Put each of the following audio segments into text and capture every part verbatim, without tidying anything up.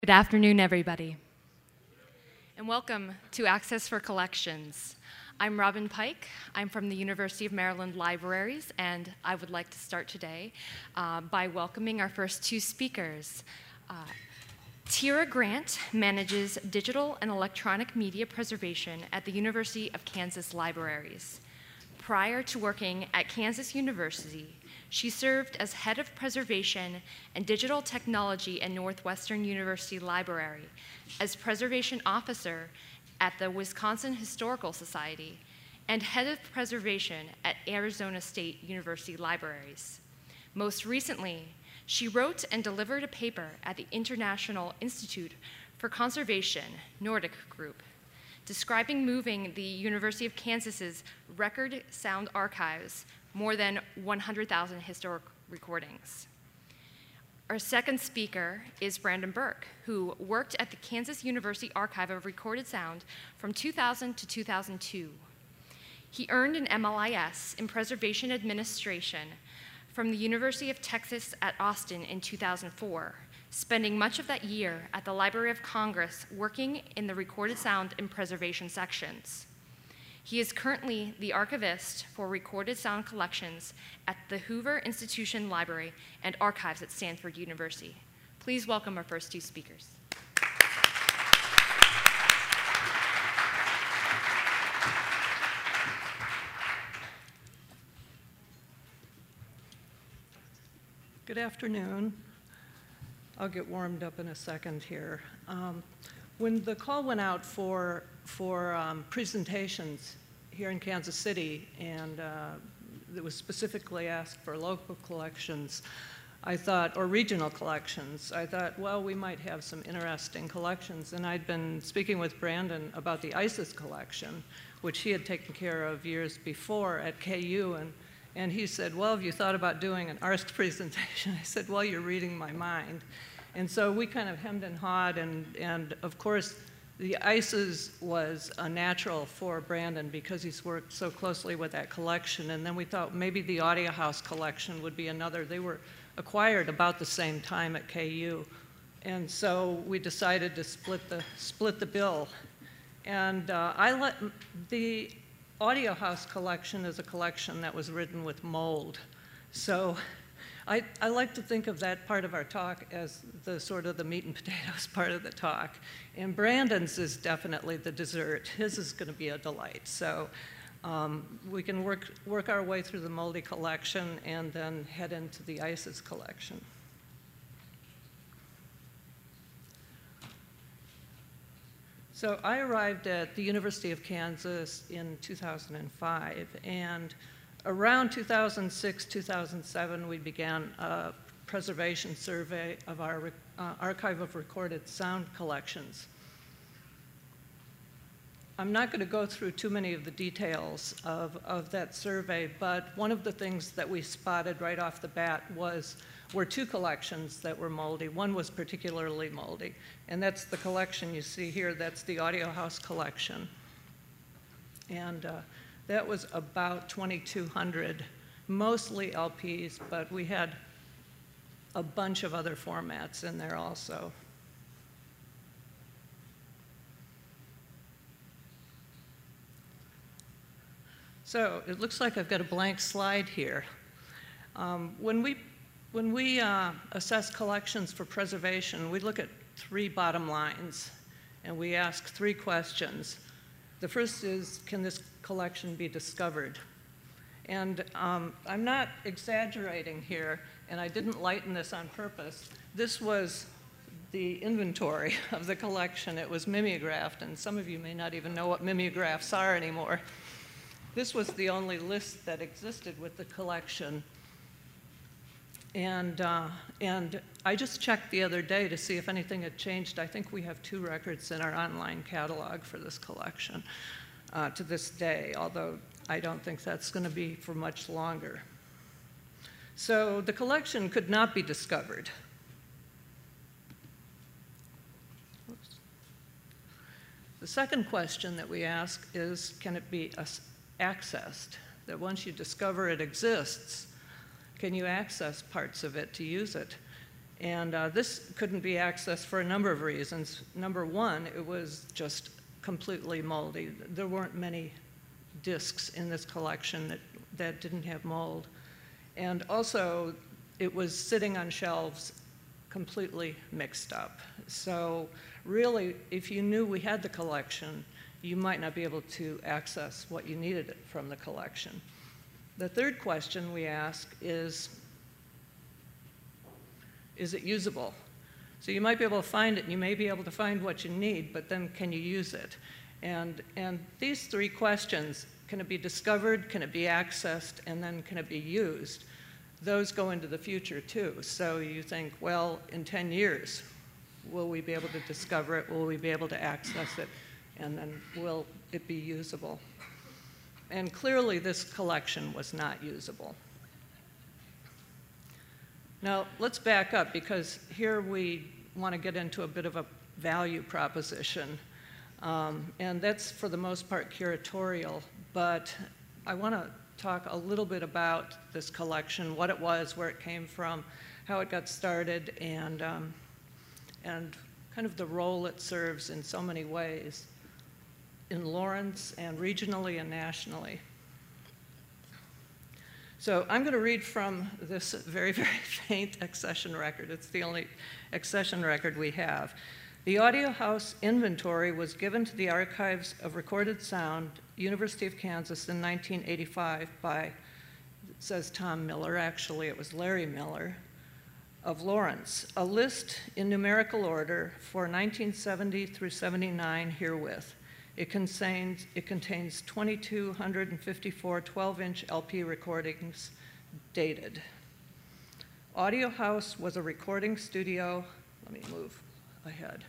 Good afternoon, everybody, and welcome to Access for Collections. I'm Robin Pike. I'm from the University of Maryland Libraries, and I would like to start today uh, by welcoming our first two speakers. Uh, Tira Grant manages digital and electronic media preservation at the University of Kansas Libraries. Prior to working at Kansas University, she served as head of preservation and digital technology at Northwestern University Library, as preservation officer at the Wisconsin Historical Society, and head of preservation at Arizona State University Libraries. Most recently, she wrote and delivered a paper at the International Institute for Conservation, Nordic Group, describing moving the University of Kansas's record sound archives more than one hundred thousand historic recordings. Our second speaker is Brandon Burke, who worked at the Kansas University Archive of Recorded Sound from two thousand to two thousand two. He earned an M L I S in Preservation Administration from the University of Texas at Austin in two thousand four, spending much of that year at the Library of Congress working in the Recorded Sound and Preservation sections. He is currently the archivist for recorded sound collections at the Hoover Institution Library and Archives at Stanford University. Please welcome our first two speakers. Good afternoon. I'll get warmed up in a second here. Um, when the call went out for, for um, presentations here in Kansas City, and uh, it was specifically asked for local collections, I thought, or regional collections, I thought, well, we might have some interesting collections. And I'd been speaking with Brandon about the ISIS collection, which he had taken care of years before at K U, and And he said, well, have you thought about doing an A R S C presentation? I said, well, you're reading my mind. And so we kind of hemmed and hawed, and, and of course, the ISIS was a natural for Brandon because he's worked so closely with that collection. And then we thought maybe the Audio House collection would be another. They were acquired about the same time at K U. And so we decided to split the, split the bill. And uh, I let the Audio House collection is a collection that was written with mold. So I, I like to think of that part of our talk as the sort of the meat and potatoes part of the talk. And Brandon's is definitely the dessert. His is going to be a delight. So um, we can work, work our way through the moldy collection and then head into the ISIS collection. So I arrived at the University of Kansas in two thousand five, and around two thousand six, two thousand seven, we began a preservation survey of our uh, archive of recorded sound collections. I'm not going to go through too many of the details of, of that survey, but one of the things that we spotted right off the bat was were two collections that were moldy. One was particularly moldy, and that's the collection you see here. That's the Audio House collection. And uh, that was about twenty-two hundred, mostly L Ps, but we had a bunch of other formats in there also. So it looks like I've got a blank slide here. Um, when we When we uh, assess collections for preservation, we look at three bottom lines, and we ask three questions. The first is, can this collection be discovered? And um, I'm not exaggerating here, and I didn't lighten this on purpose. This was the inventory of the collection. It was mimeographed, and some of you may not even know what mimeographs are anymore. This was the only list that existed with the collection. And, uh, and I just checked the other day to see if anything had changed. I think we have two records in our online catalog for this collection uh, to this day, although I don't think that's going to be for much longer. So the collection could not be discovered. Oops. The second question that we ask is, can it be accessed? That once you discover it exists, can you access parts of it to use it? And uh, this couldn't be accessed for a number of reasons. Number one, it was just completely moldy. There weren't many discs in this collection that, that didn't have mold. And also, it was sitting on shelves completely mixed up. So really, if you knew we had the collection, you might not be able to access what you needed from the collection. The third question we ask is, is it usable? So you might be able to find it, and you may be able to find what you need, but then can you use it? And, and these three questions, can it be discovered, can it be accessed, and then can it be used? Those go into the future too. So you think, well, in ten years, will we be able to discover it? Will we be able to access it? And then will it be usable? And clearly this collection was not usable. Now, let's back up, because here we want to get into a bit of a value proposition. Um, and that's, for the most part, curatorial. But I want to talk a little bit about this collection, what it was, where it came from, how it got started, and, um, and kind of the role it serves in so many ways in Lawrence and regionally and nationally. So I'm going to read from this very, very faint accession record. It's the only accession record we have. The Audio House inventory was given to the Archives of Recorded Sound, University of Kansas, in nineteen eighty-five by, it says Tom Miller, actually it was Larry Miller, of Lawrence. A list in numerical order for nineteen seventy through seventy-nine herewith. It contains, it contains two thousand two hundred fifty-four twelve-inch L P recordings dated. Audio House was a recording studio, let me move ahead.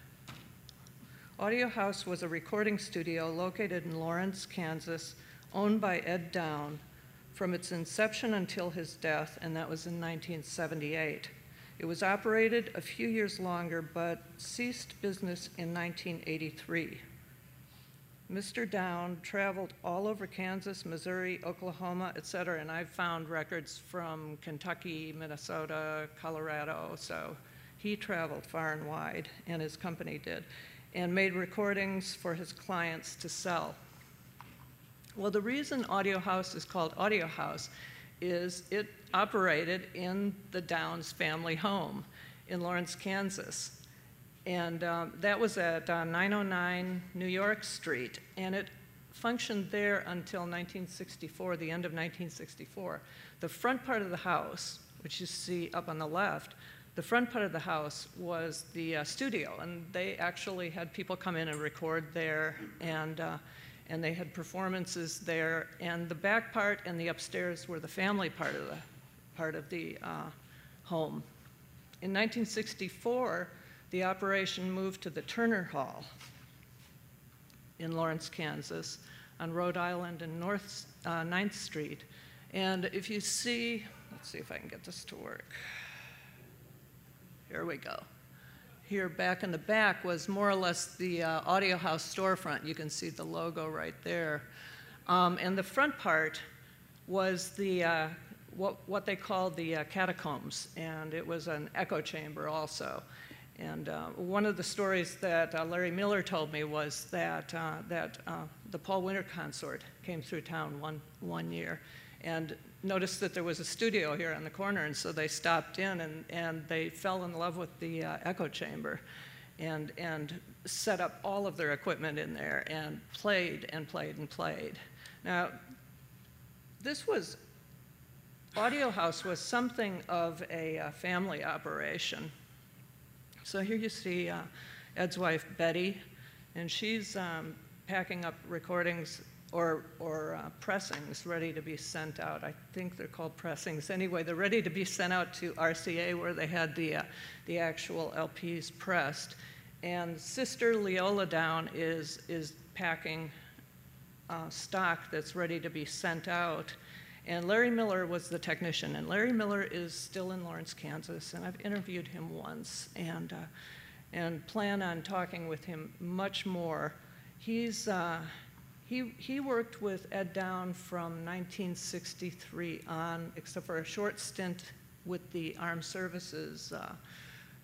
Audio House was a recording studio located in Lawrence, Kansas, owned by Ed Down from its inception until his death, and that was in nineteen seventy-eight. It was operated a few years longer, but ceased business in nineteen eighty-three. Mister Down traveled all over Kansas, Missouri, Oklahoma, et cetera, and I've found records from Kentucky, Minnesota, Colorado, so he traveled far and wide, and his company did, and made recordings for his clients to sell. Well, the reason Audio House is called Audio House is it operated in the Downs family home in Lawrence, Kansas. And um, that was at uh, nine oh nine New York Street, and it functioned there until nineteen sixty-four, the end of nineteen sixty-four. The front part of the house, which you see up on the left, the front part of the house was the uh, studio, and they actually had people come in and record there, and, uh, and they had performances there. And the back part and the upstairs were the family part of the, part of the uh, home. In nineteen sixty-four, the operation moved to the Turner Hall in Lawrence, Kansas, on Rhode Island and North, uh, ninth Street. And if you see, let's see if I can get this to work. Here we go. Here back in the back was more or less the uh, Audio House storefront. You can see the logo right there. Um, and the front part was the, uh, what, what they called the uh, catacombs, and it was an echo chamber also. And uh, one of the stories that uh, Larry Miller told me was that, uh, that uh, the Paul Winter Consort came through town one, one year and noticed that there was a studio here on the corner, and so they stopped in and, and they fell in love with the uh, echo chamber and, and set up all of their equipment in there and played and played and played. Now, this was, Audio House was something of a uh, family operation. So here you see uh, Ed's wife, Betty, and she's um, packing up recordings or, or uh, pressings ready to be sent out. I think they're called pressings. Anyway, they're ready to be sent out to R C A where they had the, uh, the actual L Ps pressed. And Sister Leola Down is, is packing uh, stock that's ready to be sent out. And Larry Miller was the technician, and Larry Miller is still in Lawrence, Kansas, and I've interviewed him once and, uh, and plan on talking with him much more. He's, uh, he, he worked with Ed Down from nineteen sixty-three on, except for a short stint with the Armed Services uh,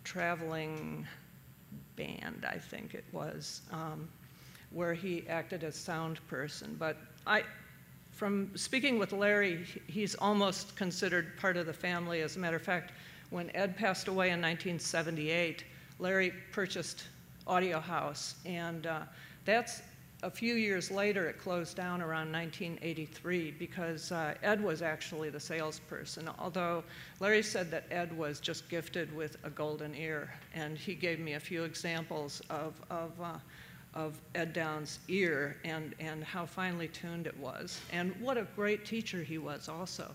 traveling band, I think it was, um, where he acted as sound person. But I, from speaking with Larry, he's almost considered part of the family. As a matter of fact, when Ed passed away in nineteen seventy-eight, Larry purchased Audio House, and uh, that's a few years later. It closed down around nineteen eighty-three because uh, Ed was actually the salesperson, although Larry said that Ed was just gifted with a golden ear, and he gave me a few examples of, of, uh, of Ed Downs' ear and, and how finely tuned it was, and what a great teacher he was also.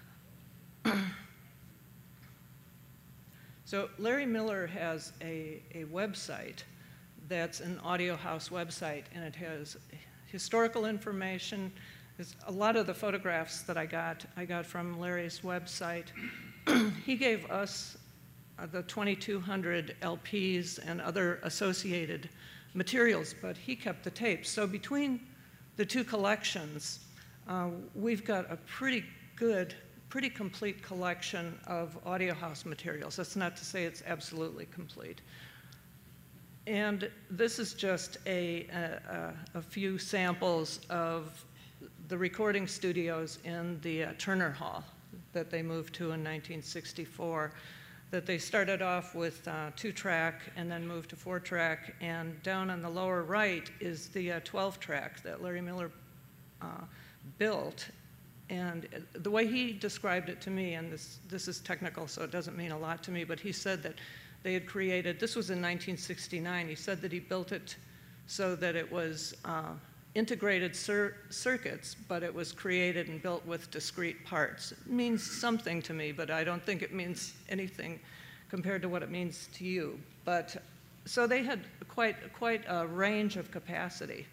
So Larry Miller has a, a website that's an Audio House website, and it has historical information. There's a lot of the photographs that I got, I got from Larry's website. He gave us uh, the twenty-two hundred L Ps and other associated materials, but he kept the tapes. So between the two collections, uh, we've got a pretty good, pretty complete collection of Audio House materials. That's not to say it's absolutely complete. And this is just a, a, a few samples of the recording studios in the uh, Turner Hall that they moved to in nineteen sixty-four, that they started off with uh, two-track and then moved to four-track, and down on the lower right is the uh, twelve-track that Larry Miller uh, built. And the way he described it to me, and this, this is technical, so it doesn't mean a lot to me, but he said that they had created, this was in nineteen sixty-nine, he said that he built it so that it was uh, integrated cir circuits, but it was created and built with discrete parts. It means something to me, but I don't think it means anything compared to what it means to you. But, so they had quite, quite a range of capacity.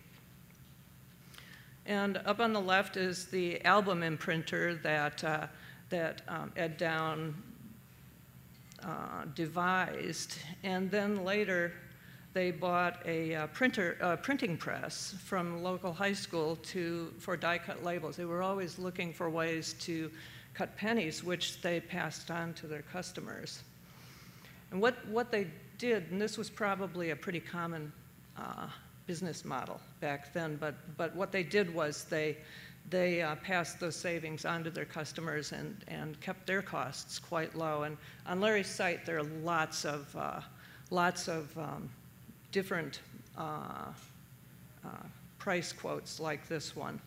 And up on the left is the album imprinter that, uh, that um, Ed Down Uh, devised, and then later they bought a uh, printer, uh, printing press from local high school to, for die-cut labels. They were always looking for ways to cut pennies, which they passed on to their customers. And what, what they did, and this was probably a pretty common uh, business model back then, but, but what they did was they They uh, passed those savings on to their customers and, and kept their costs quite low. And on Larry's site, there are lots of, uh, lots of um, different uh, uh, price quotes like this one.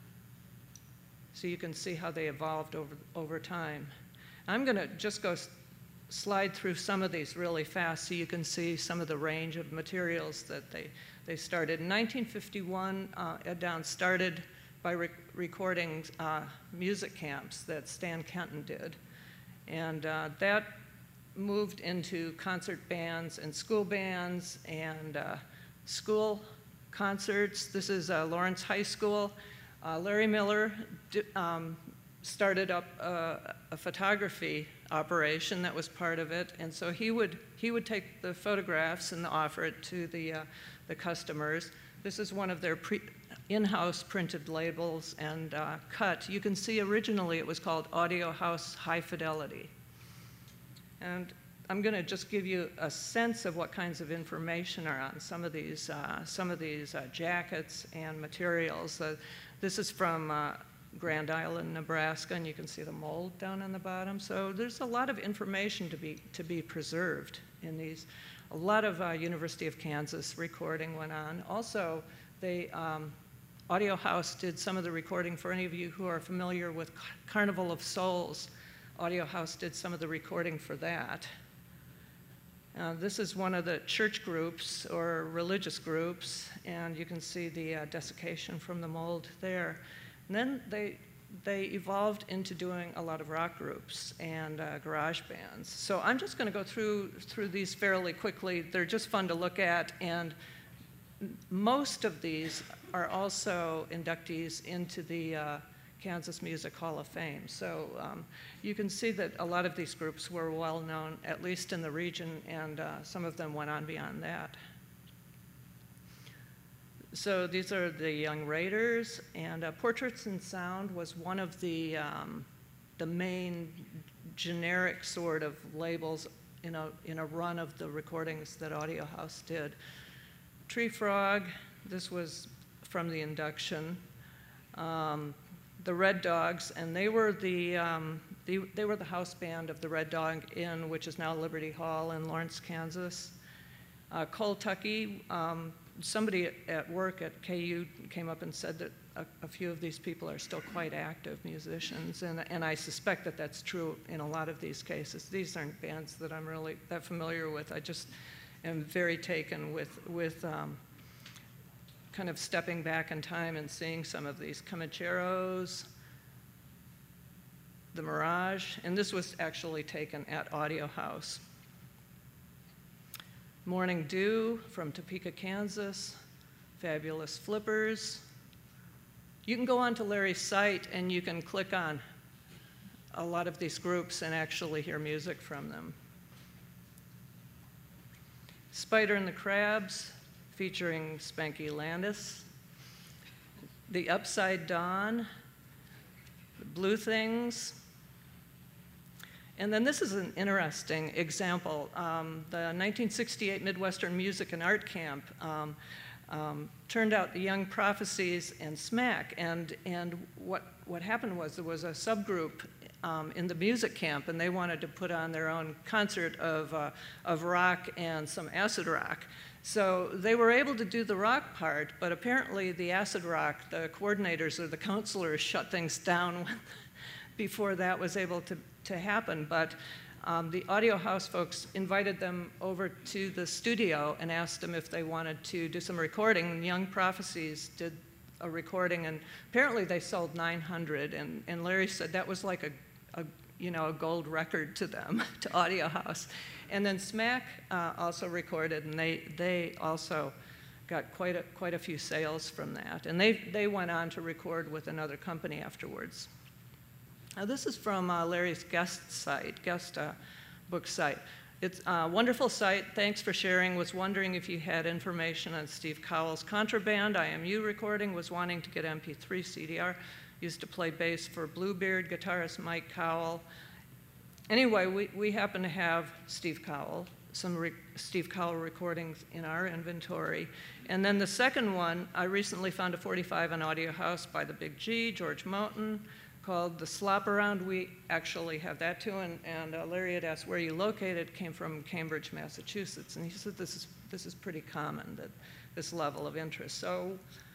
So you can see how they evolved over, over time. I'm going to just go slide through some of these really fast so you can see some of the range of materials that they, they started. In nineteen fifty-one, uh, Ed Downs started by rec recording uh, music camps that Stan Kenton did. And uh, that moved into concert bands and school bands and uh, school concerts. This is uh, Lawrence High School. Uh, Larry Miller um, started up a, a photography operation that was part of it, and so he would, he would take the photographs and offer it to the, uh, the customers. This is one of their pre in-house printed labels and uh, cut. You can see originally it was called Audio House High Fidelity. And I'm going to just give you a sense of what kinds of information are on some of these, uh, some of these uh, jackets and materials. Uh, this is from uh, Grand Island, Nebraska, and you can see the mold down on the bottom. So there's a lot of information to be, to be preserved in these. A lot of uh, University of Kansas recording went on. Also, they, um, Audio House did some of the recording. For any of you who are familiar with Carnival of Souls, Audio House did some of the recording for that. Uh, this is one of the church groups or religious groups, and you can see the uh, desiccation from the mold there. And then they, they evolved into doing a lot of rock groups and uh, garage bands. So I'm just going to go through, through these fairly quickly. They're just fun to look at, and most of these are also inductees into the uh, Kansas Music Hall of Fame. So um, you can see that a lot of these groups were well known, at least in the region, and uh, some of them went on beyond that. So these are the Young Raiders, and uh, Portraits in Sound was one of the, um, the main generic sort of labels in a, in a run of the recordings that Audio House did. Tree Frog, this was from the induction. Um, the Red Dogs, and they were the, um, the, they were the house band of the Red Dog Inn, which is now Liberty Hall in Lawrence, Kansas. Uh, Cold-Tucky, um, somebody at work at K U came up and said that a, a few of these people are still quite active musicians, and, and I suspect that that's true in a lot of these cases. These aren't bands that I'm really that familiar with. I just am very taken with, with um, kind of stepping back in time and seeing some of these Comancheros, the Mirage, and this was actually taken at Audio House. Morning Dew from Topeka, Kansas, Fabulous Flippers. You can go onto Larry's site and you can click on a lot of these groups and actually hear music from them. Spider and the Crabs, featuring Spanky Landis. The Upside Dawn, the Blue Things. And then this is an interesting example. Um, the nineteen sixty-eight Midwestern Music and Art Camp um, um, turned out the Young Prophecies and Smack. And, and what, what happened was there was a subgroup Um, in the music camp, and they wanted to put on their own concert of, uh, of rock and some acid rock. So they were able to do the rock part, but apparently the acid rock, the coordinators or the counselors shut things down before that was able to, to happen. But um, the Audio House folks invited them over to the studio and asked them if they wanted to do some recording. And Young Prophecies did a recording, and apparently they sold nine hundred, and, and Larry said that was like a, a, you know, a gold record to them, to Audio House. And then Smack uh, also recorded, and they, they also got quite a, quite a few sales from that. And they, they went on to record with another company afterwards. Now this is from uh, Larry's guest site, guest uh, book site. It's a wonderful site. Thanks for sharing. Was wondering if you had information on Steve Cowell's Contraband I M U recording. Was wanting to get M P three C D R. Used to play bass for Bluebeard, guitarist Mike Cowell. Anyway, we, we happen to have Steve Cowell, some re Steve Cowell recordings in our inventory. And then the second one, I recently found a forty-five on Audio House by the Big G, George Moten, called The Slop Around. We actually have that too, and, and uh, Larry had asked where you located, came from Cambridge, Massachusetts, and he said this is, this is pretty common, that this level of interest. So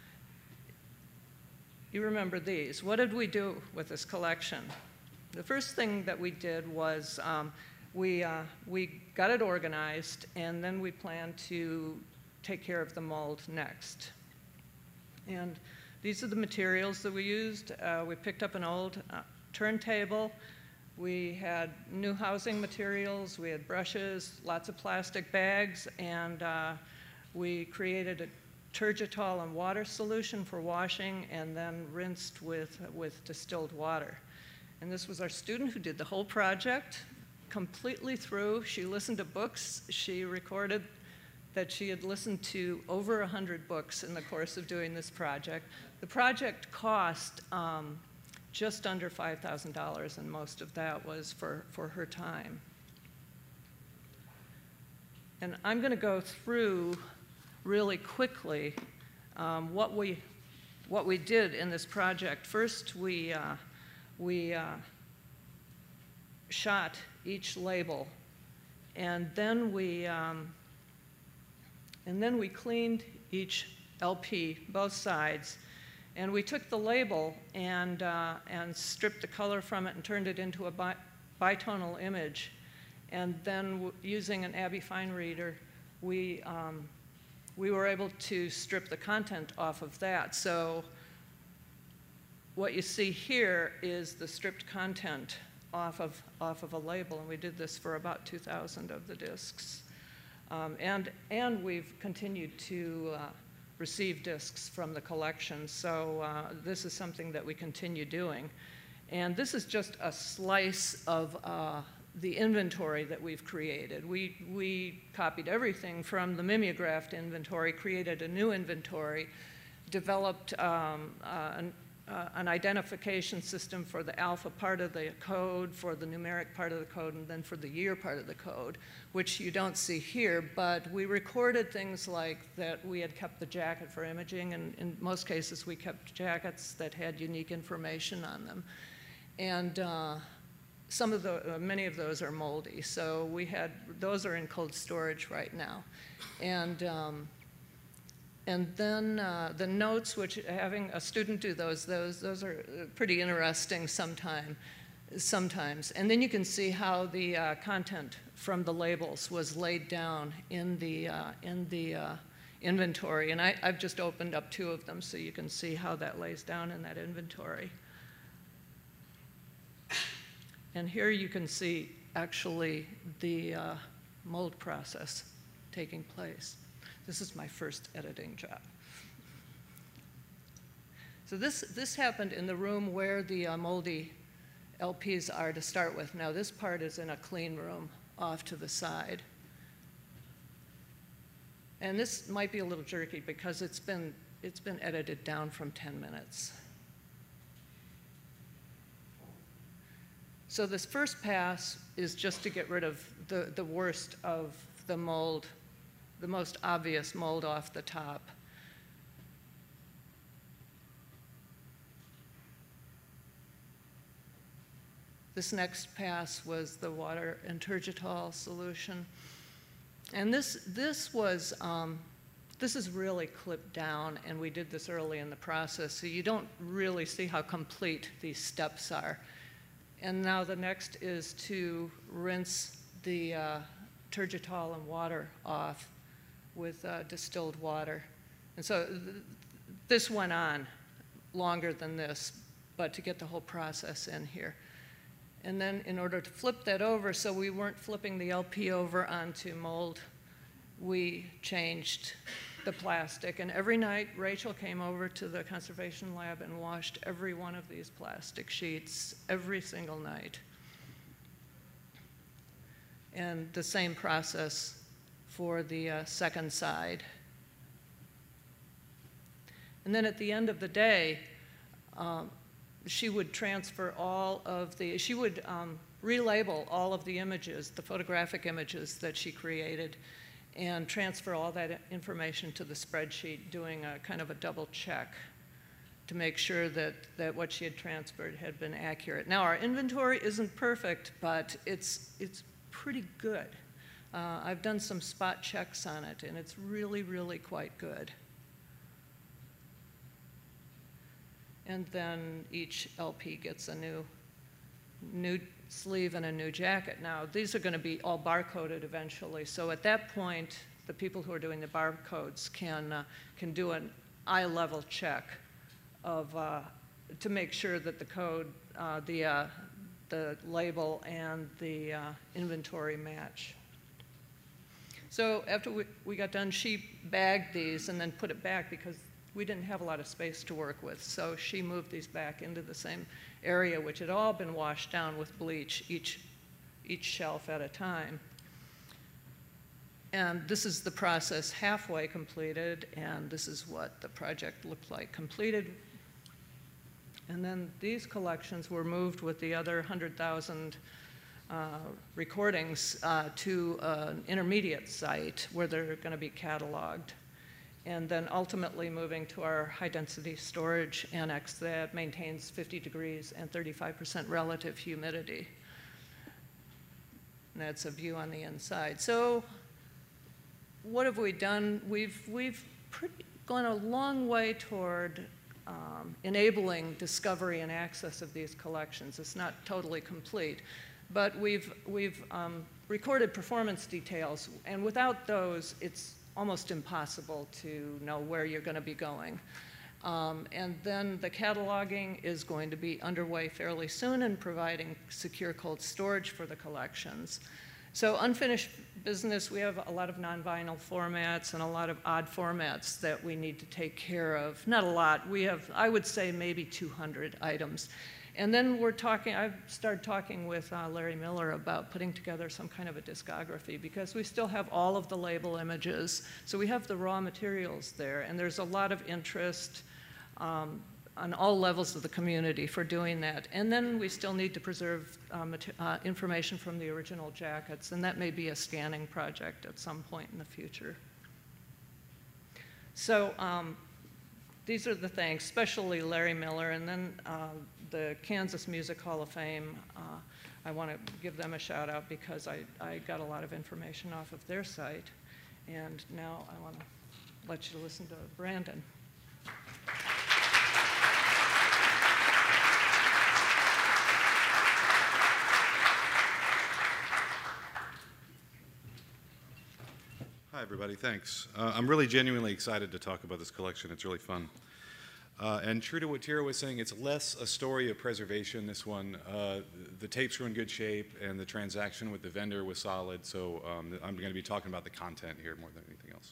you remember these. What did we do with this collection? The first thing that we did was um, we, uh, we got it organized, and then we planned to take care of the mold next. And these are the materials that we used. Uh, we picked up an old uh, turntable. We had new housing materials. We had brushes, lots of plastic bags, and uh, we created a Turgitol and water solution for washing, and then rinsed with, with distilled water. And this was our student who did the whole project completely through. She listened to books. She recorded that she had listened to over one hundred books in the course of doing this project. The project cost um, just under five thousand dollars, and most of that was for, for her time. And I'm going to go through really quickly um, what, we, what we did in this project. First, we, uh, we uh, shot each label, and then we um, And then we cleaned each L P, both sides, and we took the label and, uh, and stripped the color from it and turned it into a bi bitonal image. And then w using an Abby Fine Reader, we, um, we were able to strip the content off of that. So what you see here is the stripped content off of, off of a label, and we did this for about two thousand of the discs. Um, and, and we've continued to uh, receive discs from the collection, so uh, this is something that we continue doing. And this is just a slice of uh, the inventory that we've created. We, we copied everything from the mimeographed inventory, created a new inventory, developed um, uh, an, uh, an identification system for the alpha part of the code, for the numeric part of the code, and then for the year part of the code, which you don't see here, but we recorded things like that we had kept the jacket for imaging, and in most cases we kept jackets that had unique information on them. And uh, some of the, uh, many of those are moldy, so we had, those are in cold storage right now. And um, And then uh, the notes, which having a student do those, those, those are pretty interesting sometime, sometimes. And then you can see how the uh, content from the labels was laid down in the, uh, in the uh, inventory. And I, I've just opened up two of them so you can see how that lays down in that inventory. And here you can see actually the uh, mold process taking place. This is my first editing job. So this, this happened in the room where the uh, moldy L Ps are to start with. Now this part is in a clean room off to the side. And this might be a little jerky because it's been, it's been edited down from ten minutes. So this first pass is just to get rid of the, the worst of the mold, the most obvious mold off the top. This next pass was the water and turgitol solution. And this, this was, um, this is really clipped down, and we did this early in the process, so you don't really see how complete these steps are. And now the next is to rinse the uh, turgitol and water off with uh, distilled water. And so th this went on longer than this, but to get the whole process in here. And then in order to flip that over, so we weren't flipping the L P over onto mold, we changed the plastic. And every night, Rachel came over to the conservation lab and washed every one of these plastic sheets every single night. And the same process for the uh, second side. And then at the end of the day, um, she would transfer all of the, she would um, relabel all of the images, the photographic images that she created, and transfer all that information to the spreadsheet, doing a kind of a double check to make sure that, that what she had transferred had been accurate. Now, our inventory isn't perfect, but it's, it's pretty good. Uh, I've done some spot checks on it, and it's really, really quite good. And then each L P gets a new, new sleeve and a new jacket. Now, these are going to be all barcoded eventually, so at that point, the people who are doing the barcodes can, uh, can do an eye-level check of, uh, to make sure that the code, uh, the, uh, the label, and the uh, inventory match. So after we, we got done, she bagged these and then put it back because we didn't have a lot of space to work with. So she moved these back into the same area, which had all been washed down with bleach, each, each shelf at a time. And this is the process halfway completed, and this is what the project looked like completed. And then these collections were moved with the other one hundred thousand uh, recordings uh, to an intermediate site where they're going to be cataloged. And then ultimately moving to our high-density storage annex that maintains fifty degrees and thirty-five percent relative humidity. And that's a view on the inside. So what have we done? We've, we've pretty, gone a long way toward um, enabling discovery and access of these collections. It's not totally complete, but we've, we've um, recorded performance details, and without those, it's almost impossible to know where you're going to be going. Um, and then the cataloging is going to be underway fairly soon and providing secure cold storage for the collections. So unfinished business, we have a lot of non-vinyl formats and a lot of odd formats that we need to take care of. Not a lot. We have, I would say, maybe two hundred items. And then we're talking, I've started talking with uh, Larry Miller about putting together some kind of a discography because we still have all of the label images. So we have the raw materials there, and there's a lot of interest. Um, on all levels of the community for doing that. And then we still need to preserve uh, uh, information from the original jackets, and that may be a scanning project at some point in the future. So um, these are the things, especially Larry Miller, and then uh, the Kansas Music Hall of Fame. Uh, I want to give them a shout out because I, I got a lot of information off of their site. And now I want to let you listen to Brandon. Hi, everybody. Thanks. Uh, I'm really genuinely excited to talk about this collection. It's really fun. Uh, and true to what Tira was saying, it's less a story of preservation, this one. Uh, the tapes were in good shape, and the transaction with the vendor was solid, so um, I'm going to be talking about the content here more than anything else.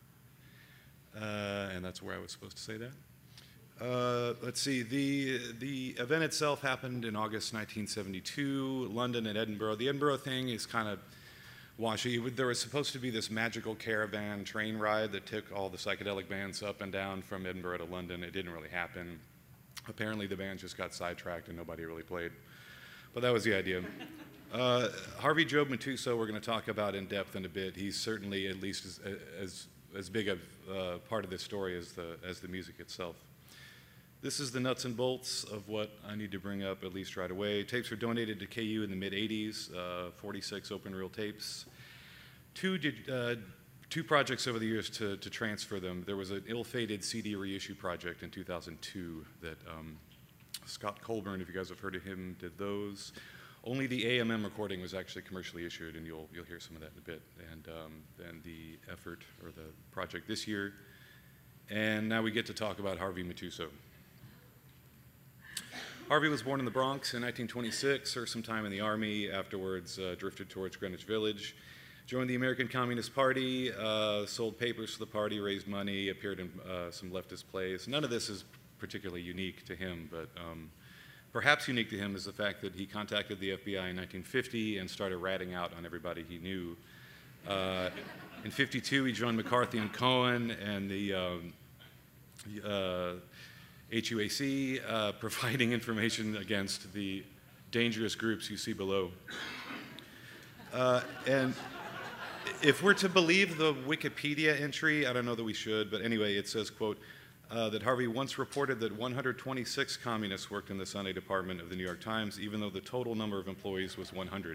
Uh, and that's where I was supposed to say that. Uh, let's see, the, the event itself happened in August nineteen seventy-two, London and Edinburgh. The Edinburgh thing is kind of washy. There was supposed to be this magical caravan train ride that took all the psychedelic bands up and down from Edinburgh to London. It didn't really happen. Apparently the band just got sidetracked and nobody really played. But that was the idea. Uh, Harvey Job Matusow we're going to talk about in depth in a bit. He's certainly at least as, as, as big a uh, part of this story as the, as the music itself. This is the nuts and bolts of what I need to bring up at least right away. Tapes were donated to K U in the mid eighties, uh, forty-six open reel tapes. Two, did, uh, two projects over the years to, to transfer them. There was an ill-fated C D reissue project in two thousand two that um, Scott Colburn, if you guys have heard of him, did those. Only the A M M recording was actually commercially issued, and you'll, you'll hear some of that in a bit. And um, then the effort, or the project this year. And now we get to talk about Harvey Matusow. Harvey was born in the Bronx in nineteen twenty-six, served some time in the Army, afterwards uh, drifted towards Greenwich Village, joined the American Communist Party, uh, sold papers for the party, raised money, appeared in uh, some leftist plays. None of this is particularly unique to him, but um, perhaps unique to him is the fact that he contacted the F B I in nineteen fifty and started ratting out on everybody he knew. Uh, in fifty-two, he joined McCarthy and Cohen and the um, uh, H U A C, uh, providing information against the dangerous groups you see below. Uh, and if we're to believe the Wikipedia entry, I don't know that we should, but anyway, it says, quote, uh, that Harvey once reported that one hundred twenty-six communists worked in the Sunday department of the New York Times, even though the total number of employees was one hundred.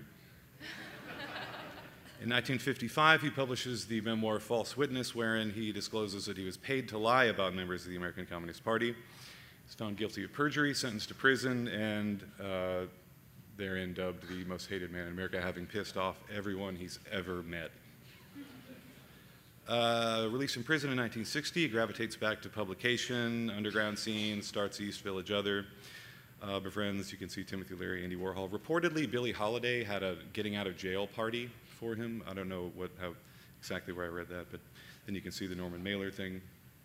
In nineteen fifty-five, he publishes the memoir False Witness, wherein he discloses that he was paid to lie about members of the American Communist Party. He's found guilty of perjury, sentenced to prison, and uh, therein dubbed the most hated man in America, having pissed off everyone he's ever met. Uh, released in prison in nineteen sixty, he gravitates back to publication, underground scene, starts East Village Other, uh, befriends, you can see Timothy Leary, Andy Warhol. Reportedly, Billie Holiday had a getting out of jail party for him. I don't know what, how, exactly where I read that, but then you can see the Norman Mailer thing.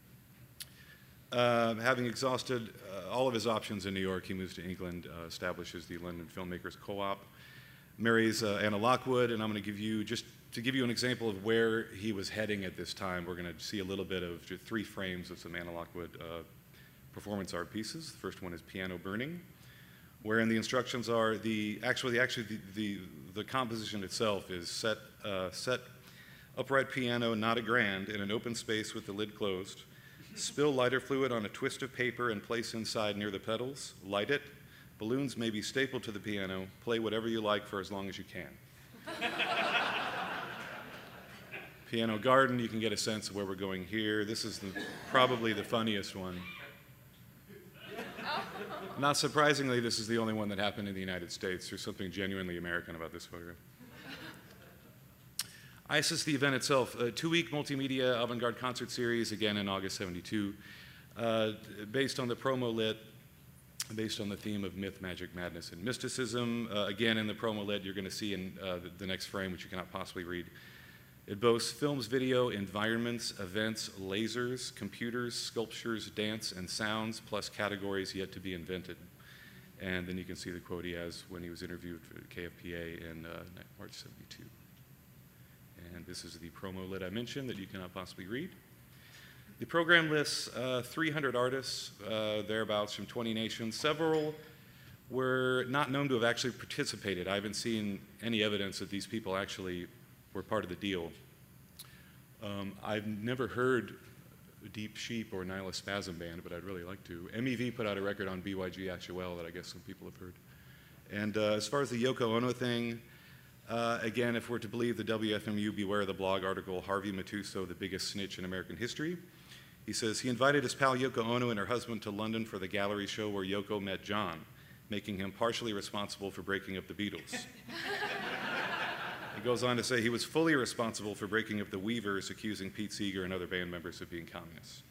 Uh, having exhausted uh, all of his options in New York, he moves to England, uh, establishes the London Filmmakers Co-op, marries uh, Anna Lockwood, and I'm going to give you, just to give you an example of where he was heading at this time, we're going to see a little bit of just three frames of some Anna Lockwood uh, performance art pieces. The first one is Piano Burning, wherein the instructions are, the actually, actually the, the, the composition itself is set, uh, set upright piano, not a grand, in an open space with the lid closed. Spill lighter fluid on a twist of paper and place inside near the pedals. Light it. Balloons may be stapled to the piano. Play whatever you like for as long as you can. Piano Garden, you can get a sense of where we're going here. This is the, probably the funniest one. Not surprisingly, this is the only one that happened in the United States. There's something genuinely American about this photograph. ISIS, the event itself, a two-week multimedia avant-garde concert series, again in August seventy-two, uh, based on the promo lit, based on the theme of myth, magic, madness, and mysticism. Uh, again, in the promo lit, you're going to see in uh, the, the next frame, which you cannot possibly read. It boasts films, video, environments, events, lasers, computers, sculptures, dance, and sounds, plus categories yet to be invented. And then you can see the quote he has when he was interviewed for K F P A in uh, March seventy-two. And this is the promo lit I mentioned that you cannot possibly read. The program lists uh, three hundred artists, uh, thereabouts, from twenty nations. Several were not known to have actually participated. I haven't seen any evidence that these people actually were part of the deal. Um, I've never heard Deep Sheep or Nihilist Spasm Band, but I'd really like to. M E V put out a record on B Y G Actuel that I guess some people have heard. And uh, as far as the Yoko Ono thing, uh, again, if we're to believe the W F M U Beware the Blog article, Harvey Matusow, the biggest snitch in American history, he says he invited his pal Yoko Ono and her husband to London for the gallery show where Yoko met John, making him partially responsible for breaking up the Beatles. He goes on to say he was fully responsible for breaking up the Weavers, accusing Pete Seeger and other band members of being communists.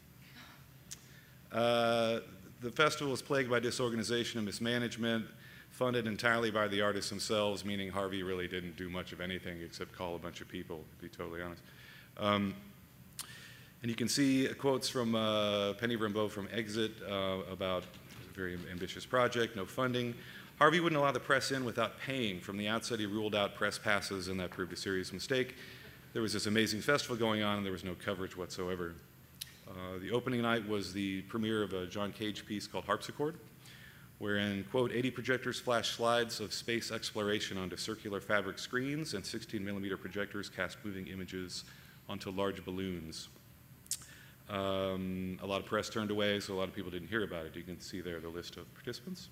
Uh, the festival is plagued by disorganization and mismanagement, funded entirely by the artists themselves, meaning Harvey really didn't do much of anything except call a bunch of people, to be totally honest. Um, and you can see quotes from uh, Penny Rimbaud from Exit uh, about a very ambitious project, no funding. Harvey wouldn't allow the press in without paying. From the outset, he ruled out press passes, and that proved a serious mistake. There was this amazing festival going on, and there was no coverage whatsoever. Uh, the opening night was the premiere of a John Cage piece called Harpsichord, wherein, quote, eighty projectors flashed slides of space exploration onto circular fabric screens, and sixteen millimeter projectors cast moving images onto large balloons. Um, a lot of press turned away, so a lot of people didn't hear about it. You can see there the list of participants.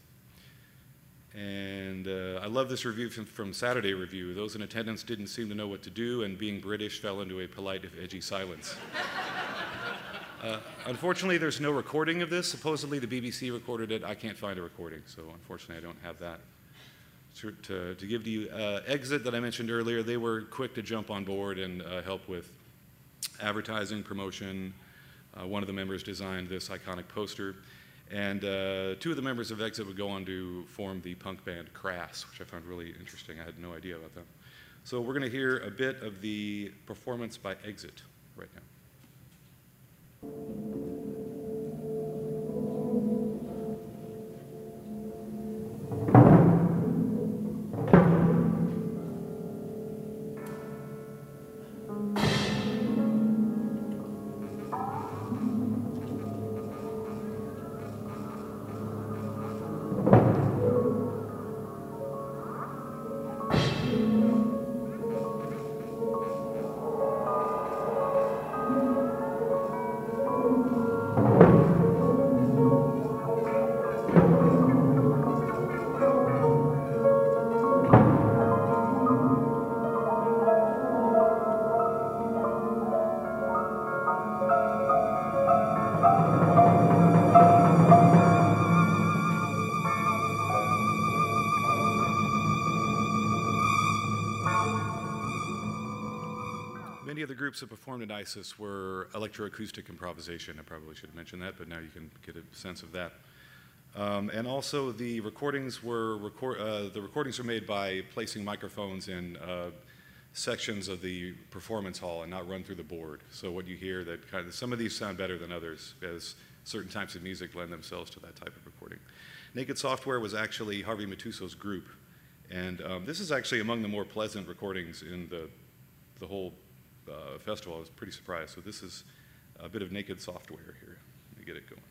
And uh, I love this review from, from Saturday Review. Those in attendance didn't seem to know what to do, and being British fell into a polite if edgy silence. uh, unfortunately, there's no recording of this. Supposedly the B B C recorded it. I can't find a recording, so unfortunately I don't have that. To, to, to give to you, uh, Exit that I mentioned earlier, they were quick to jump on board and uh, help with advertising, promotion. Uh, one of the members designed this iconic poster. And uh, two of the members of Exit would go on to form the punk band Crass, which I found really interesting. I had no idea about that. So we're going to hear a bit of the performance by Exit right now. Many of the groups that performed at ISIS were electroacoustic improvisation. I probably should have mentioned that, but now you can get a sense of that. Um, and also, the recordings were record, uh, the recordings were made by placing microphones in uh, sections of the performance hall and not run through the board. So what you hear, that kind of, some of these sound better than others, as certain types of music lend themselves to that type of recording. Naked Software was actually Harvey Matusow's group, and um, this is actually among the more pleasant recordings in the the whole uh, festival. I was pretty surprised. So this is a bit of Naked Software here. Let me get it going.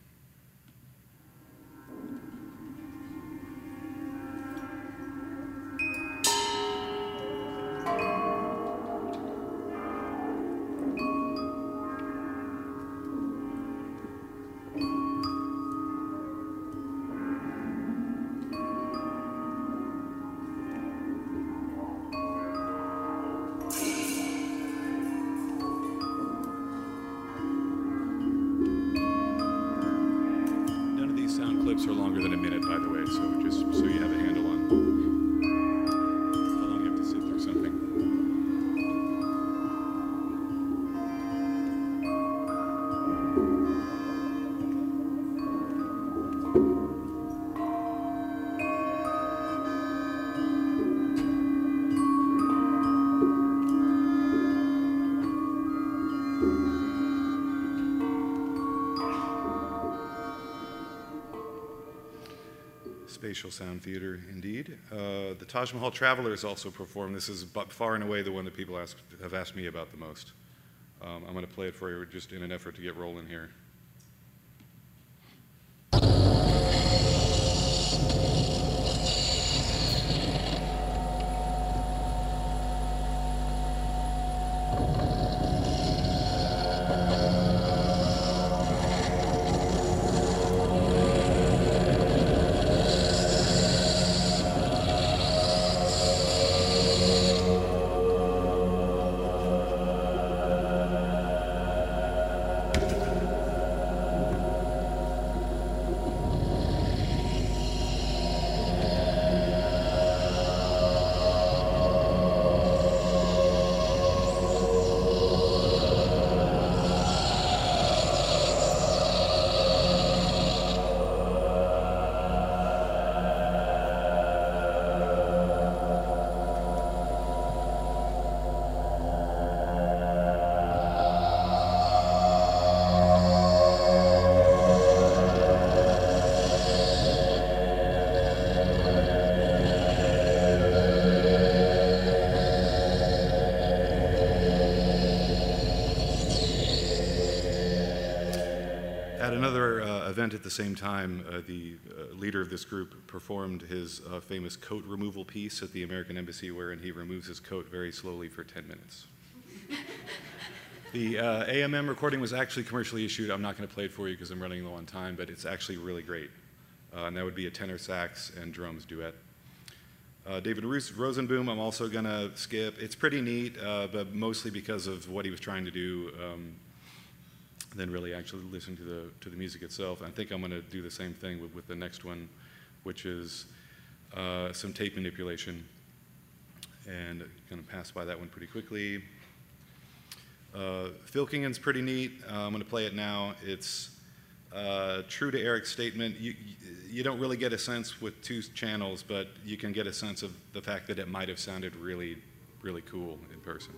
Are longer than a minute, by the way, so just so you have a handle on how long you have to sit through something. Spatial Sound Theater, indeed. Uh, the Taj Mahal Travelers also performed. This is far and away the one that people ask, have asked me about the most. Um, I'm going to play it for you just in an effort to get rolling here. At another uh, event at the same time, uh, the uh, leader of this group performed his uh, famous coat removal piece at the American Embassy, wherein he removes his coat very slowly for ten minutes. The uh, A M M recording was actually commercially issued. I'm not going to play it for you because I'm running low on time, but it's actually really great. Uh, and that would be a tenor sax and drums duet. Uh, David Rosenboom, I'm also going to skip. It's pretty neat, uh, but mostly because of what he was trying to do. Um, than really actually listen to the to the music itself. I think I'm going to do the same thing with, with the next one, which is uh, some tape manipulation. And going to pass by that one pretty quickly. Uh, Filkingen's pretty neat. Uh, I'm going to play it now. It's uh, true to Eric's statement. You, you don't really get a sense with two channels, but you can get a sense of the fact that it might have sounded really, really cool in person.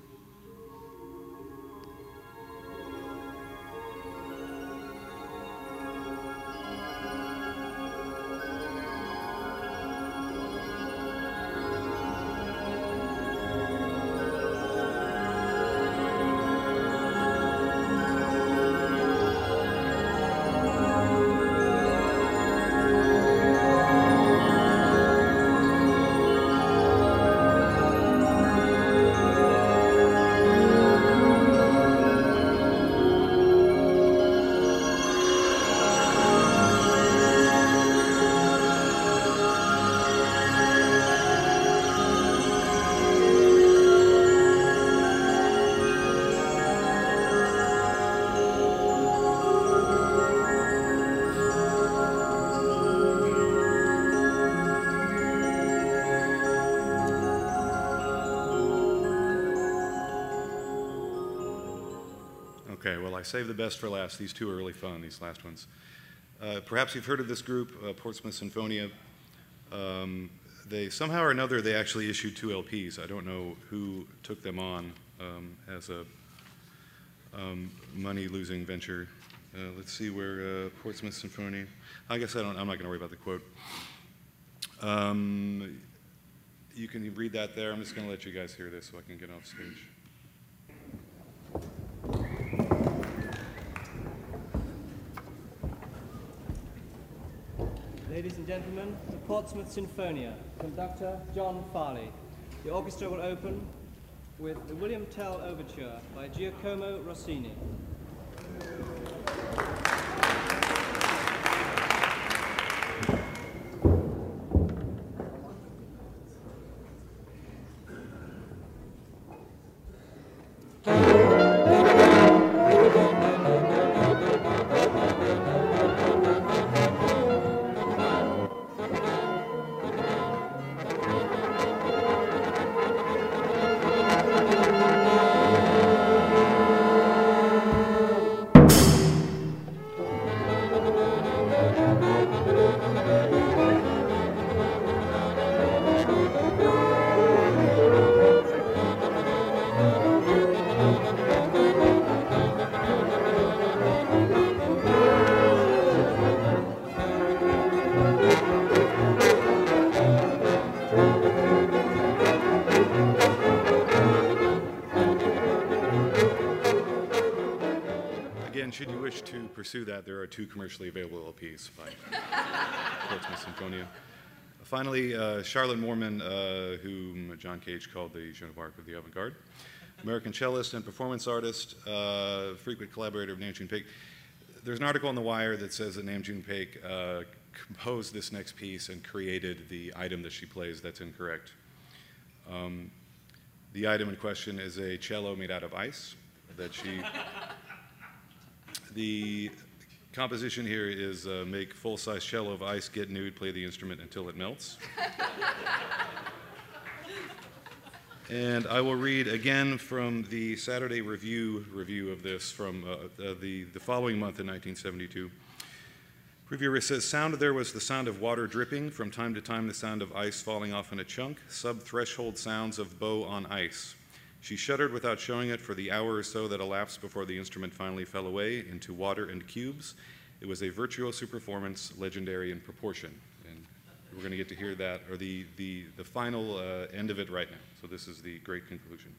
Okay, well, I saved the best for last. These two are really fun, these last ones. Uh, perhaps you've heard of this group, uh, Portsmouth Sinfonia. Um, they, somehow or another, they actually issued two L Ps. I don't know who took them on um, as a um, money-losing venture. Uh, let's see where uh, Portsmouth Symphony. I guess I don't, I'm not going to worry about the quote. Um, you can read that there. I'm just going to let you guys hear this so I can get off stage. Ladies and gentlemen, the Portsmouth Sinfonia, conductor John Farley. The orchestra will open with the William Tell Overture by Giacomo Rossini. to pursue that, there are two commercially available L Ps by Portsmouth Sinfonia. Finally, uh, Charlotte Moorman, uh, whom John Cage called the Joan of Arc of the avant-garde. American cellist and performance artist, uh, frequent collaborator of Nam June Paik. There's an article in The Wire that says that Nam June Paik uh, composed this next piece and created the item that she plays. That's incorrect. Um, the item in question is a cello made out of ice that she... The composition here is uh, make full-size cello of ice, get nude, play the instrument until it melts. And I will read again from the Saturday Review review of this from uh, uh, the, the following month in nineteen seventy-two. Reviewer says, sound there was the sound of water dripping, from time to time the sound of ice falling off in a chunk, sub-threshold sounds of bow on ice. She shuddered without showing it for the hour or so that elapsed before the instrument finally fell away into water and cubes. It was a virtuoso performance, legendary in proportion. And we're going to get to hear that, or the, the, the final uh, end of it right now. So this is the great conclusion.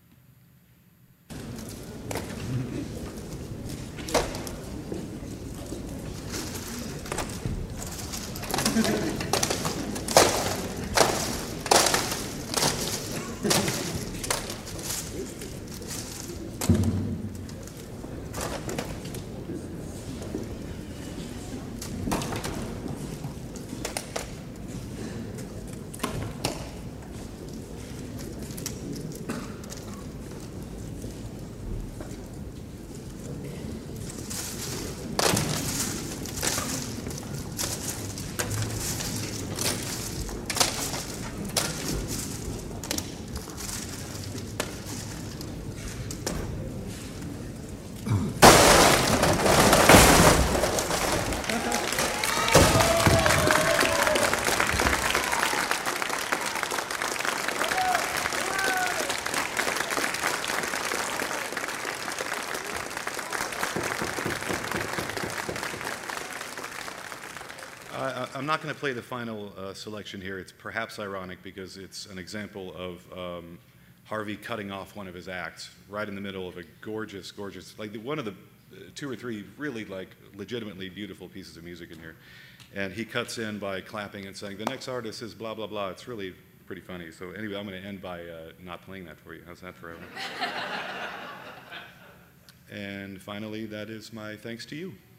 I'm not going to play the final uh, selection here. It's perhaps ironic because it's an example of um, Harvey cutting off one of his acts right in the middle of a gorgeous, gorgeous, like the, one of the uh, two or three really like legitimately beautiful pieces of music in here. And he cuts in by clapping and saying, the next artist is blah, blah, blah. It's really pretty funny. So anyway, I'm going to end by uh, not playing that for you. How's that forever? And finally, that is my thanks to you.